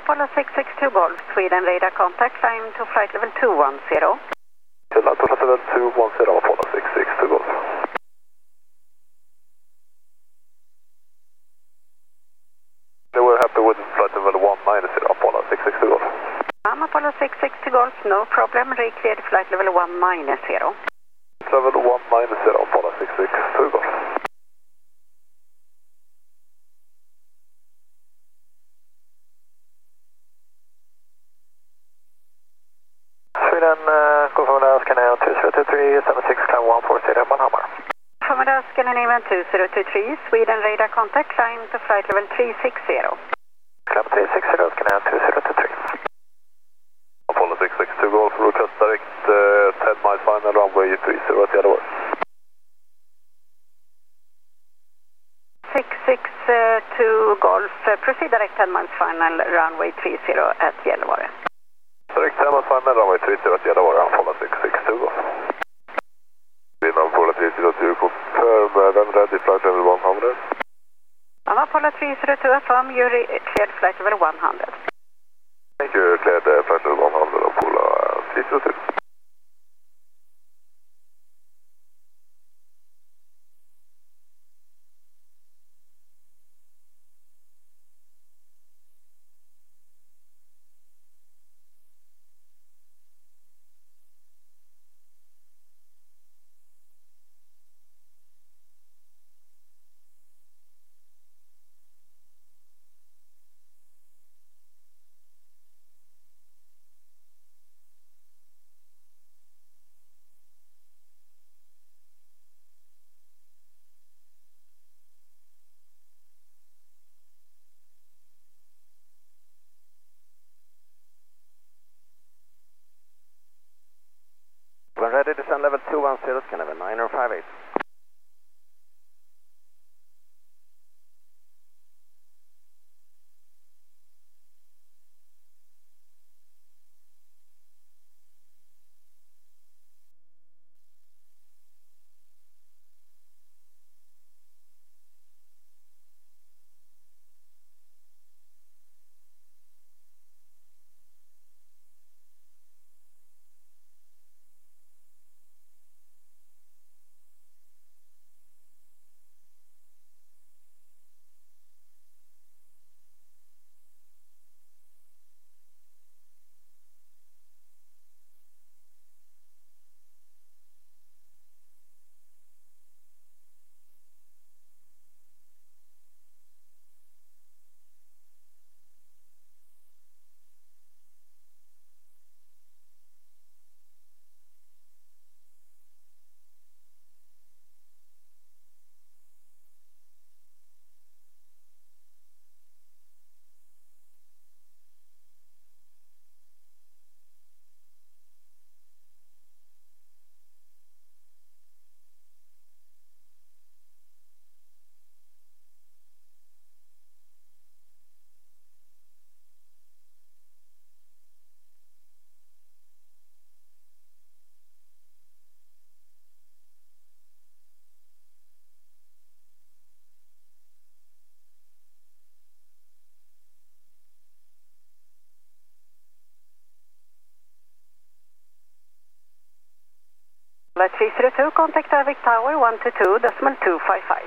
Apollo 662 Golf, Sweden radar contact, climb to flight level 210. Apollo flight level 210, Apollo 662 Golf. They were happy with flight level 190, Apollo 662 Golf. Apollo 660 Golf, no problem, re-cleared flight level 190. Level 190, Apollo 662 Golf. Sweden, Golf Scandinavian 2023, 76, climb 140, Manhammer. Commander Scandinavian 2023, Sweden radar contact, climb to flight level 360. Climb 360, Scandinavian 2023. Apollo 662 Golf, request direct 10 miles final, runway 30 at Gällivare. 662 Golf, proceed direct 10 miles final, runway 30 at Gällivare. Direct 10 miles final, runway 30 at Gällivare, Apollo 662 Golf. Apollo 302, confirm, then ready, flight level 100. Apollo 302, affirm, you cleared flight level 100. Thank you, cleared flight level 100, Apollo 302. When ready, descend level 210, Scandinavian 9058. Apollo 302, contact Airwick Tower 122.255.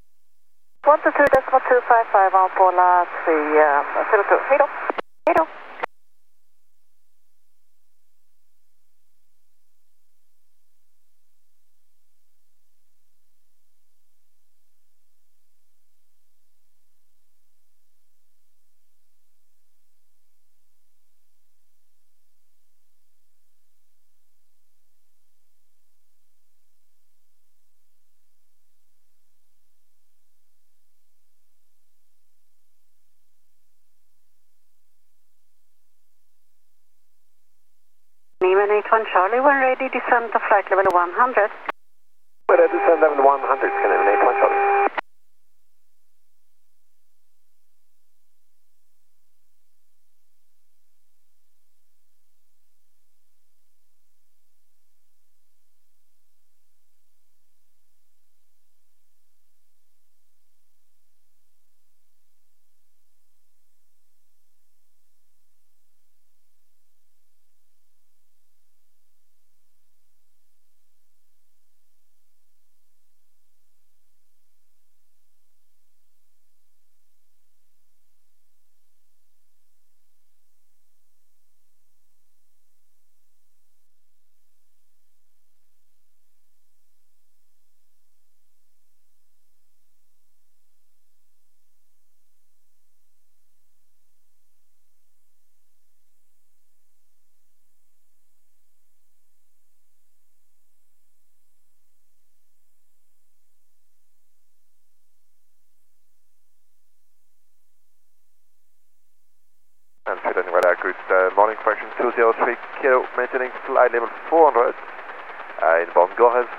122.255, Apollo 302. Hej då. Hej då. Neiman 81 Charlie, when ready, descend to flight level 100. When ready, descend level 100, Scandinavian 81 Charlie. 2030, Kilo, maintaining flight level 400. Inbound, go ahead.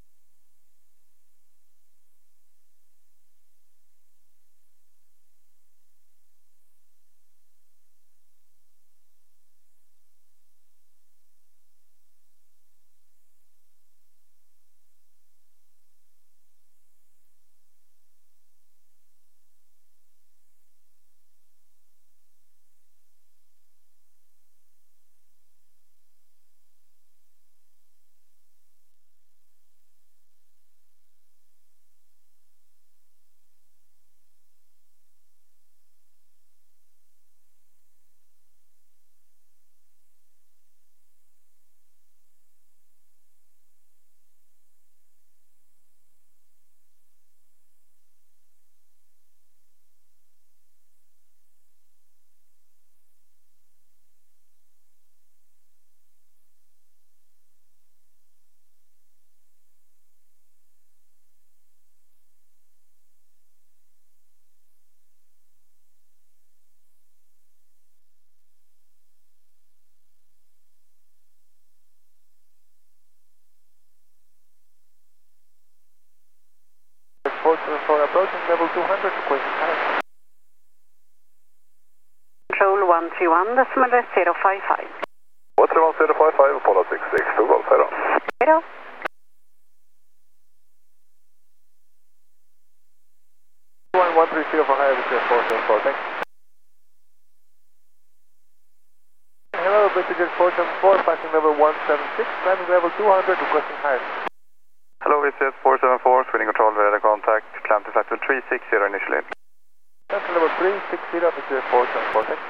For approaching level 200, requesting higher. Control 131.055. 131.055, Apollo 662, Golf, hej då. Hej då. One 130 for higher, request 474, thanks. Hello, British 474, passing level 176, landing level 200, requesting higher. Hello, VCS 474, Sweden Control, radar contact, climb to flight level 360 initially. Climb to level 360, VCS 474, thanks.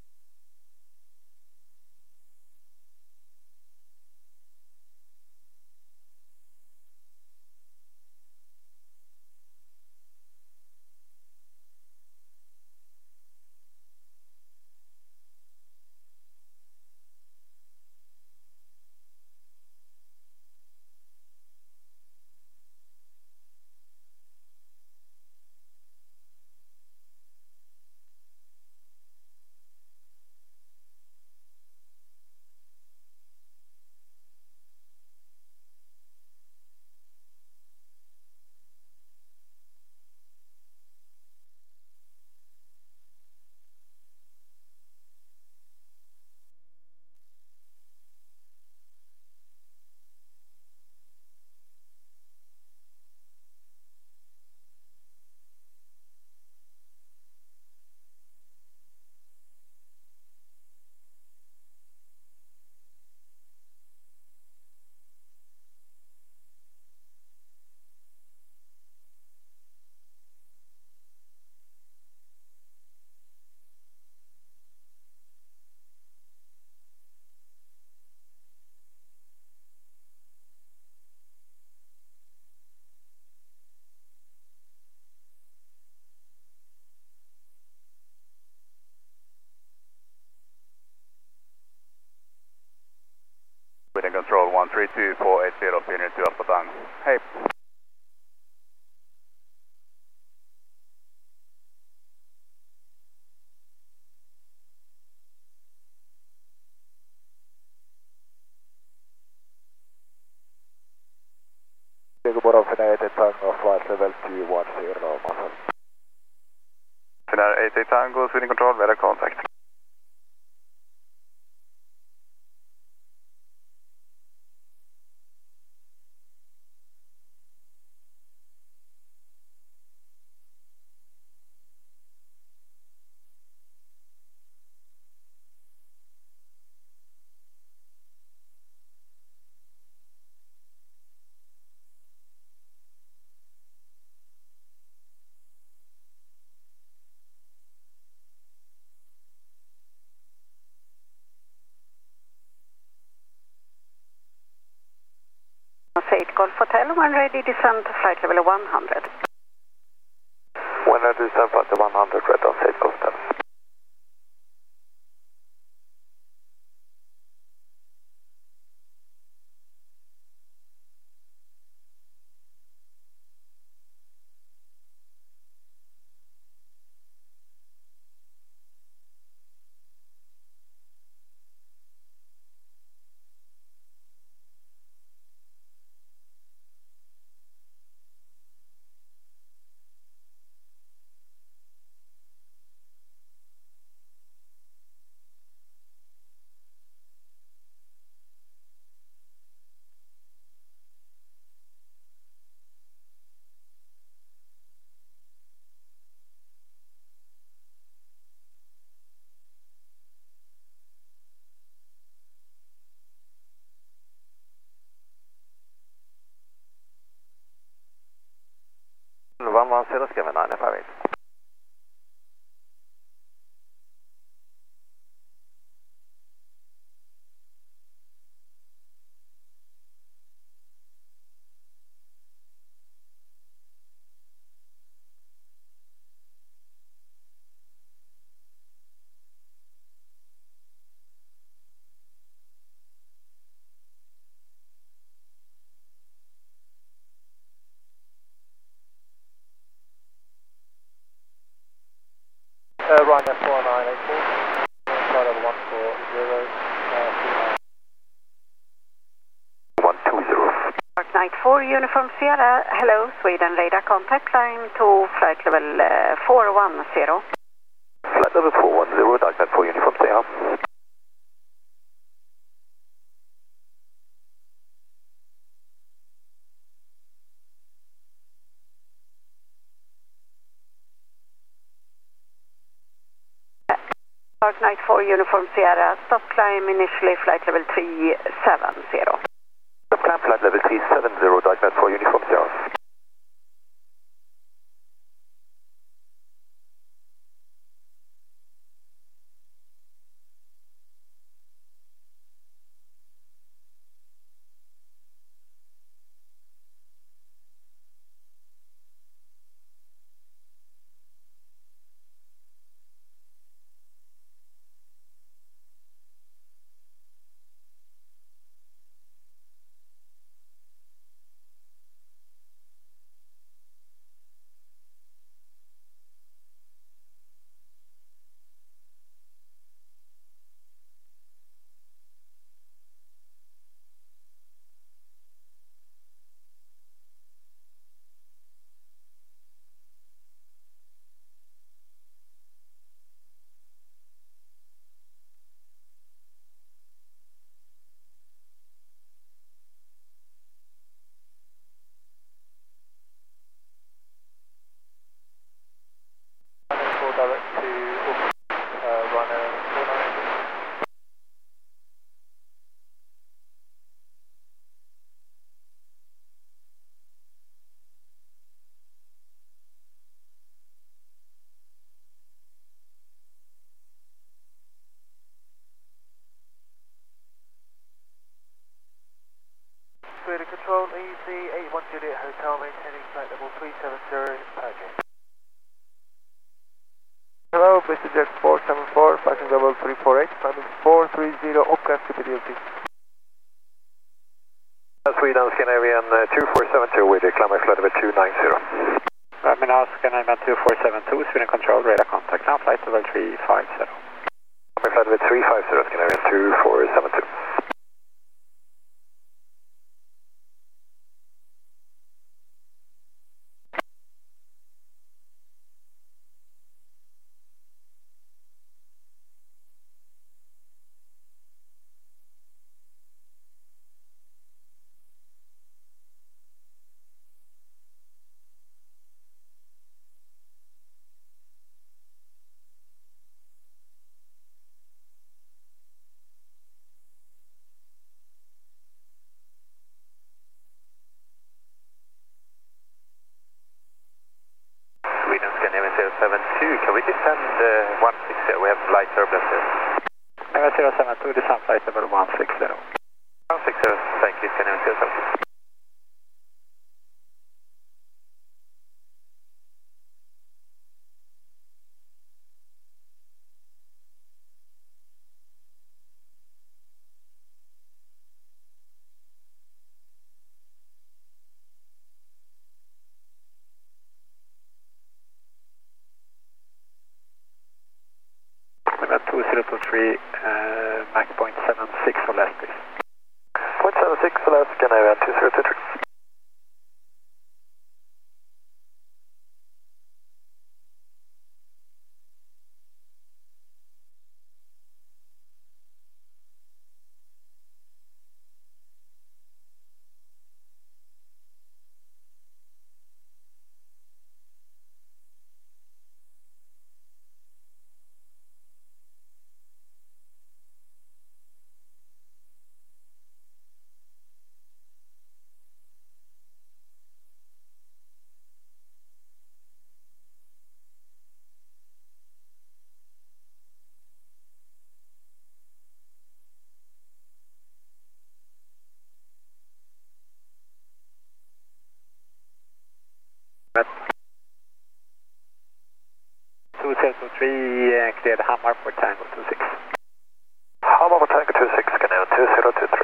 Sweden Control 132-480, Pioneer 2 Alpha Tango. Hey. Diego Borov, Finnair 88 Tango, flight level 210, Malmö. Finnair 88 Tango, Sweden Control, radar contact. Golf Hotel, when ready, descend to flight level 100. When ready, descend flight level 100, red on State Golf Hotel. 110, Sky 958. Ryanair 4984, flight level 140, 120. Uniform Sierra, hello, Sweden radar contact, climb to flight level 410. Flight level 410, Darknet 4 Uniform Sierra. Dark Knight 4 Uniform Sierra, stop climb initially flight level 370. Stop climb flight level 370, Darknet 4 Uniform Sierra. direct to Ryanair 498. Radar control, easy 81 Juliet Hotel, maintaining flight level 370, Paget. Hello, Mr. Jet 474, passing level 348, climbing 430, Opcast CPDLT. Sweden, Scandinavian 2472 with climbing flight level 290. Terminal Scandinavian 2472, Sweden Control, radar contact now, flight level 350. Climbing flight level 350, Scandinavian 2472. Sweden, Scandinavian 072, can we descend 160? We have light turbulence here. 072, descend flight level 160. 160, thank you, Scandinavian 072. Limit 2023, Mach 0.76 or less, please. 0.76 or less, Scandinavian 2023. 2023, cleared Hamar for Tango 26. Hamar for Tango 26, Canal 2023.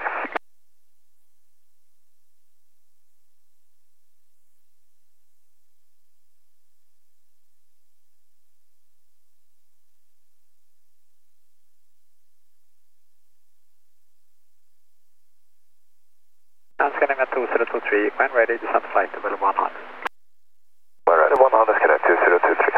Scanning at 2023, when ready, descent flight level 100. When ready, 100, Canal 2023.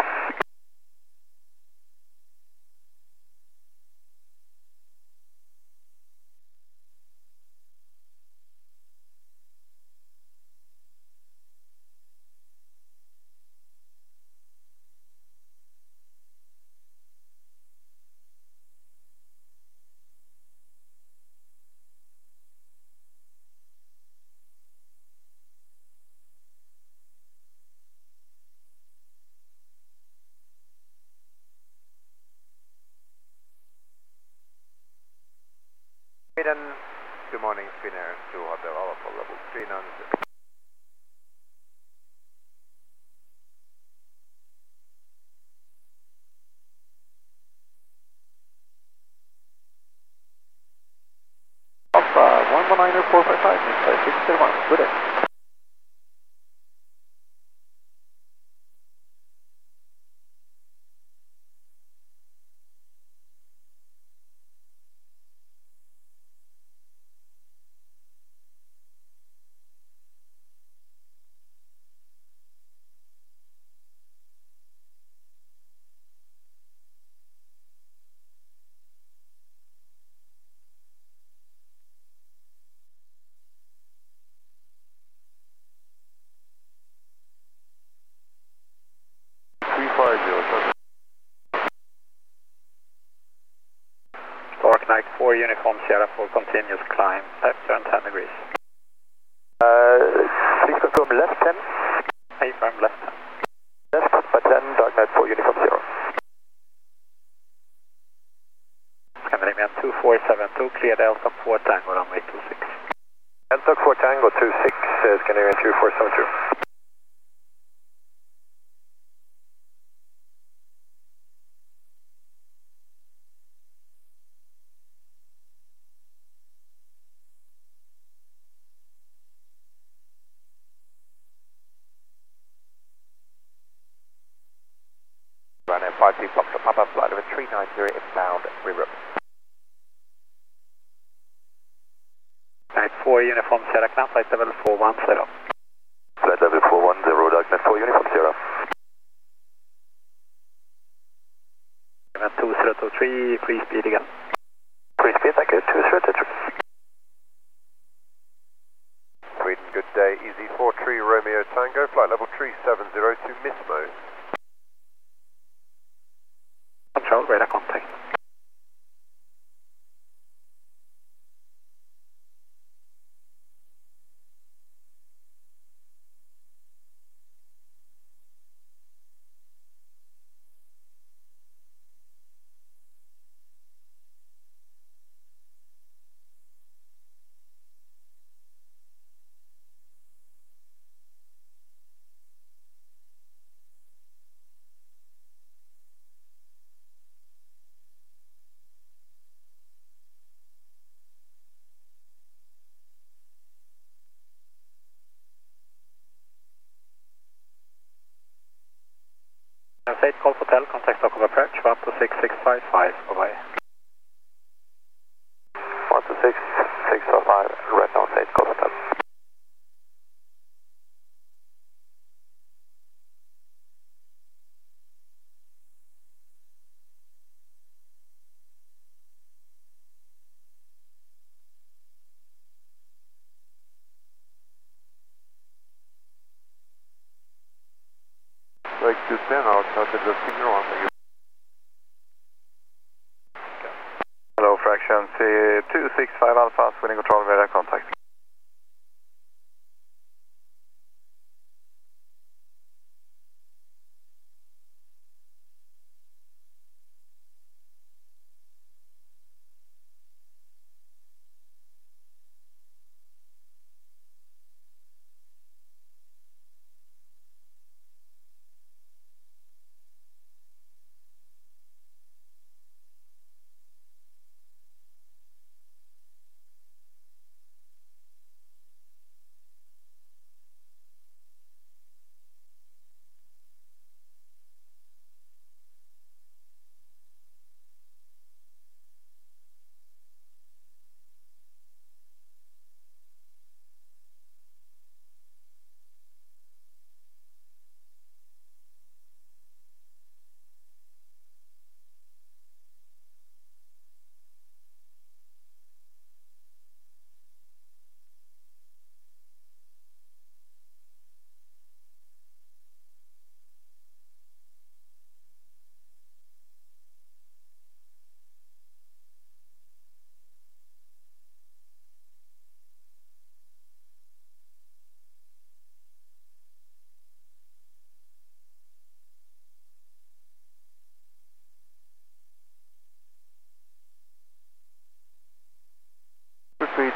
Good morning, Finnair to Hotel Alpha level 390. Alpha 119455, inside 601, good day. Dark Knight 4, Uniform Sierra 4, continuous climb, left turn 10 degrees. Please confirm left 10. Affirm left 10. Left, but then Dark Knight 4, Uniform 0. Scandinavian 2472, clear Delta 4 Tango runway 26. Delta 4 Tango 26, Scandinavian 2472. Runway 53, Foxtrot Papa, flight level 390, inbound, reroute. Knight 4, Uniform Sierra, climb flight level 410. Flight level 410, Dark Knight 4, Uniform 0. 2023, free speed again. Free speed, thank you, 2023. Sweden, good day, Easy 43 Romeo Tango, flight level 370 to Mismo. Control, radar contact. State Golf Hotel, contact Stockholm approach, 126655, bye-bye. 126655, right now, State Golf Hotel. Like 210 outside the signal on the... Hello, fraction 265 Alpha, Sweden control, radar contact.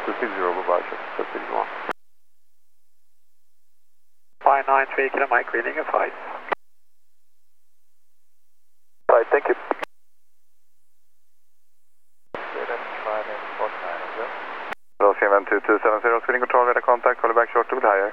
260 Bavaria, that's what you want. 593 kilo Mike, reading a 5. Right, thank you. Rosie 2270, speeding control, radar contact, call back short to higher.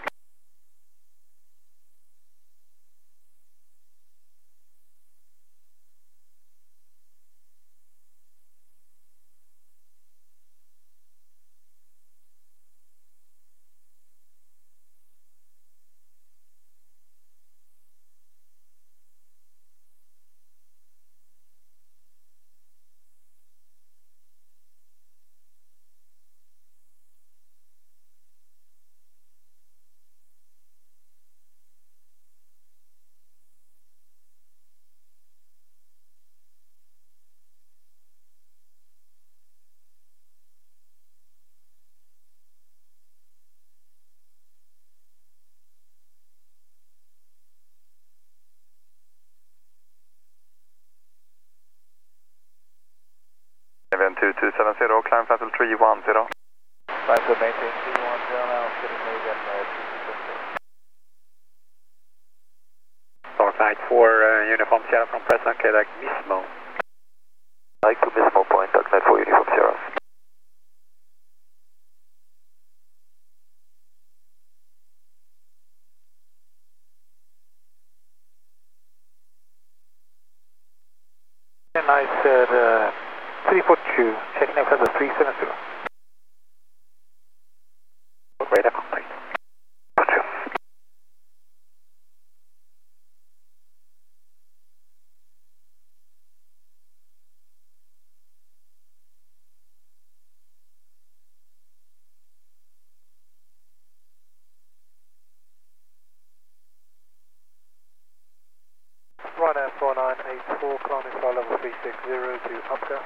Event 2270, climb flight level 310. Flight to maintain 310 now, sitting Megan 2270. Dark Knight 4, Uniform Sierra from President Quebec, Mismo. Mike to Mismo Point, Dark Knight 4 Uniform Sierra. And I said 342, checking out for the 370. Radar contact. Roger. Ryanair 4984, climbing flight level 360 to Upper.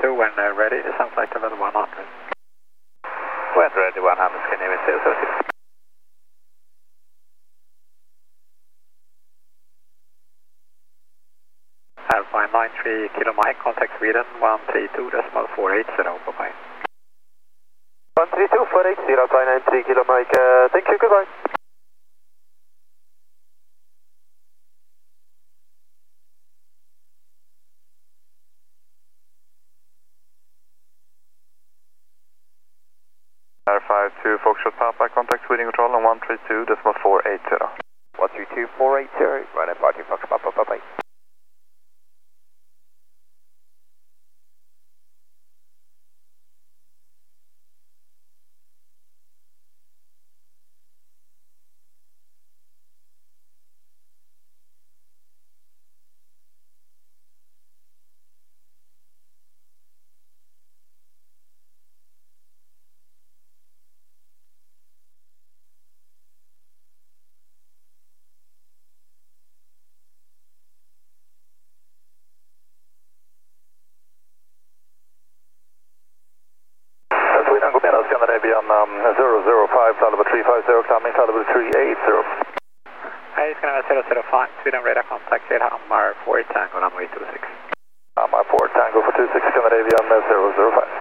2 when ready, descend flight level 100. When ready 100, can you say 30? Alpine 93 Kilo Mike, contact Sweden 132.480, bye-bye. 132.480, Alpine 93 Kilo Mike, thank you, goodbye. R52 Foxtrot Papa, contact Sweden Control on 132.480. 132.480, right at parking Fox Papa, bye-bye. Sweden, go med Scandinavian 005, flight level 350, climbing flight level 380. Hey, Scandinavian 005, Sweden radar contact Hammar 4 Tango, runway 26. Hammar 4 Tango for 26, Scandinavian 005.